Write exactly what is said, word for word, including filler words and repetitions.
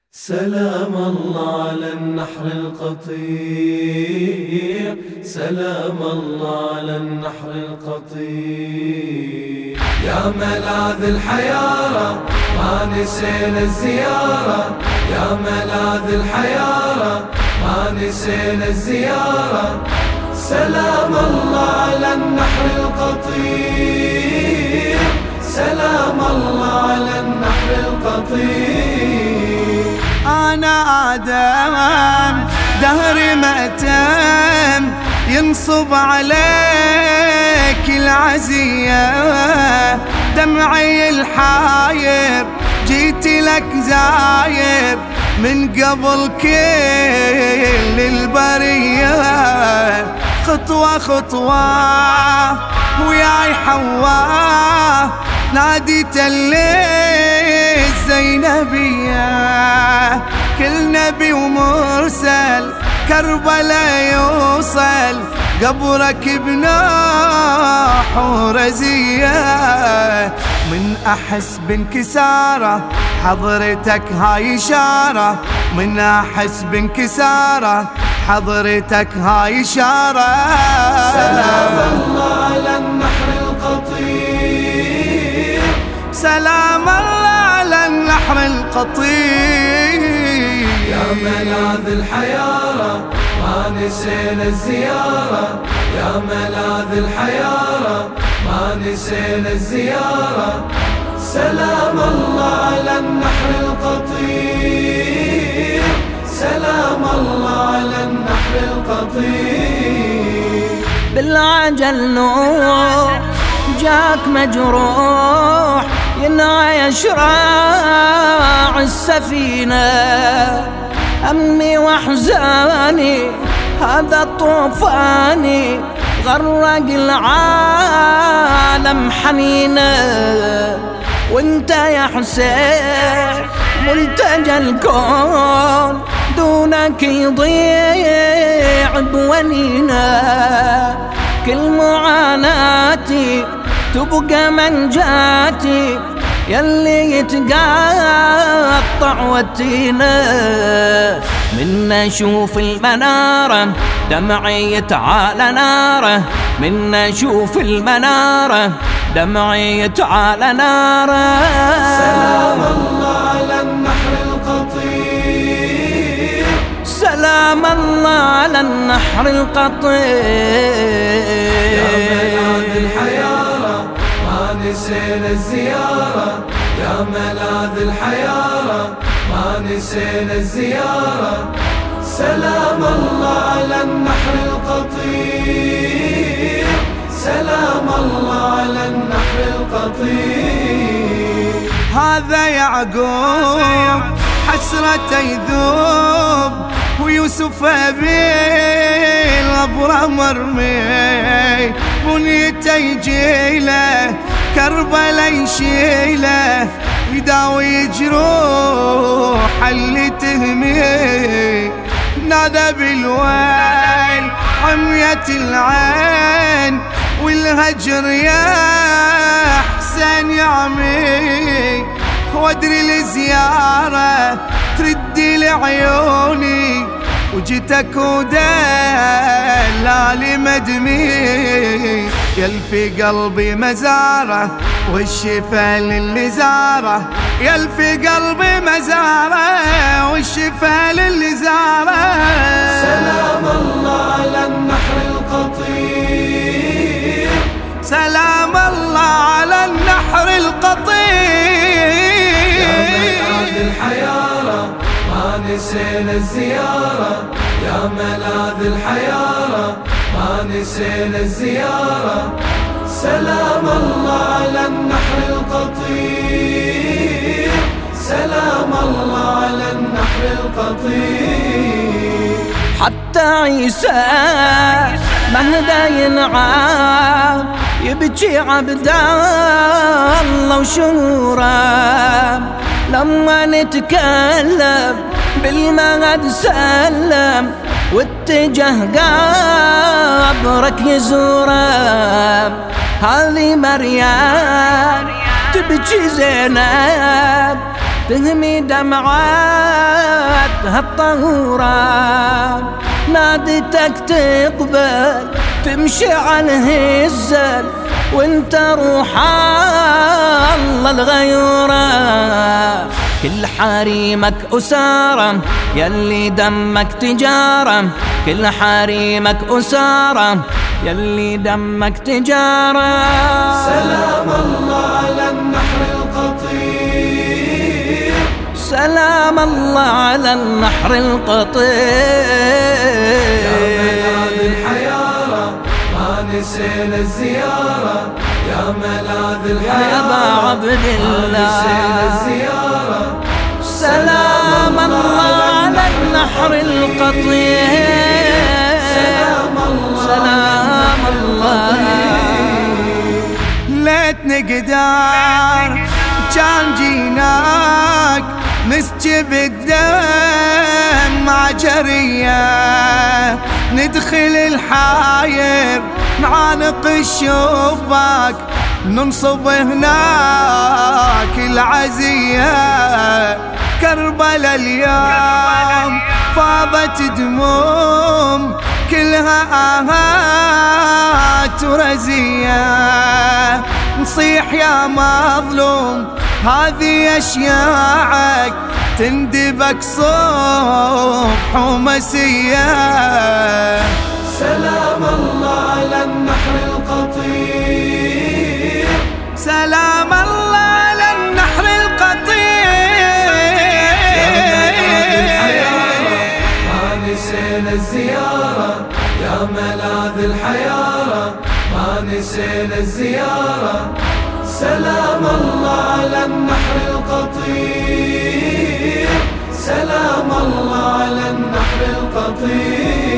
سلام الله على النحر القطير، سلام الله على النحر القطير. يا ملاذ الحيارى ما نسينا الزيارة، يا ملاذ الحيارى ما نسينا الزيارة. سلام الله على النحر القطير، سلام الله على النحر القطير. أنا آدم دهري مأتم ينصب عليك العزية، دمعي الحاير جيت لك زاير من قبل كل البرية. خطوة خطوة وياي حوا ناديت الليل الزينبية. كل نبي ومرسل كربلاء يوصل قبرك بنوح ورزية. من أحس بانكسارة حضرتك هاي إشارة، من أحس بانكسارة حضرتك هاي إشارة. سلام الله على النحر القطير، سلام الله على النحر القطير. يا ملاذ الحيارى ما نسينا الزيارة، يا ملاذ الحيارى ما نسينا الزيارة. سلام الله على النحر القطير، سلام الله على النحر القطير. بالعجل نوح جاك مجروح ينعى يشراع السفينة. أمي وأحزاني هذا الطوفاني غرق العالم حنينة. وانت يا حسين ملتجى الكون دونك يضيع بونينا. كل معاناتي تبقى منجاتي يلي يتقطع وتينا. من اشوف المنارة دمعي يتعالى ناره، من اشوف المنارة دمعي يتعالى ناره. سلام الله على النحر القطير، سلام الله على النحر القطير. يا ملاذ الحيارى ما نسينا الزيارة، يا ملاذ الحيارى ما نسينا الزيارة. سلام الله على النحر القطير، سلام الله على النحر القطير. هذا يعقوب حسرته يذوب ويوسف أبي الأبرة مرمي. بنيته يجيله كربلاء يشيله يداوي جروح اللي تهمي. نادى بالويل عمية العين والهجر يا حسين يعمي. وادري الزيارة تردي لعيوني وجيتك ودلالي مدمي. يلفي قلبي مزارة والشفا للي زاره، يلفي قلبي مزارة والشفا للي زاره. سلام الله على النحر القطير، سلام الله على النحر القطير. يا ملاذ الحيارى ما نسينا الزيارة، يا ملاذ الحيارى ما نسينا الزيارة. سلام الله على النحر القطير، سلام الله على النحر القطير. حتى عيسى مهدى ينعام يبكي عبد الله وشوره. لما نتكلم بالمغد سلم واتجه قبرك يزوره. هذه مريم تبكي زينب تهمي دمعاتها الطهورة، نادتك تقبل تمشي على الهزل وانت روح الله الغيورة. كل حريمك أسارة يلي دمك تجارة، كل حريمك أسارة يلي دمك تجارة. سلام الله على النحر القطير، سلام الله على النحر القطير. يا ملاذ الحيارى ما نسينا الزيارة، يا ملاذ الحيارى يا أبا عبد الله ما نسينا الزيارة. سلام الله على النحر القطير، سلام الله سلام الله. ليت نقدر كان جيناك نسجب الدم مع جرية، ندخل الحاير نعانق الشباك، ننصب هناك العزية. كربلاء اليوم فاضت دموم كلها آهات ورزية، نصيح يا مظلوم هذه أشياعك تندبك صبح ومسية. سلام الله على النحر القطير، سلام الله على النحر القطير. ما نسينا الزيارة، يا ملاذ الحيارى ما نسينا الزيارة. سلام الله على النحر القطير، سلام الله على النحر القطير.